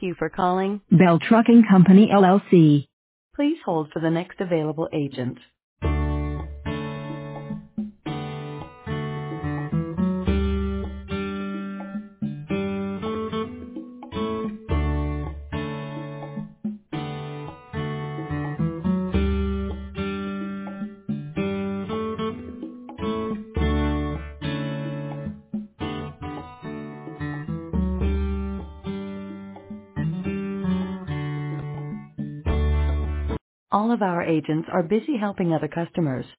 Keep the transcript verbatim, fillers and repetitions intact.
you for calling Bell Trucking Company, L L C. Please hold for the next available agent. All of our agents are busy helping other customers.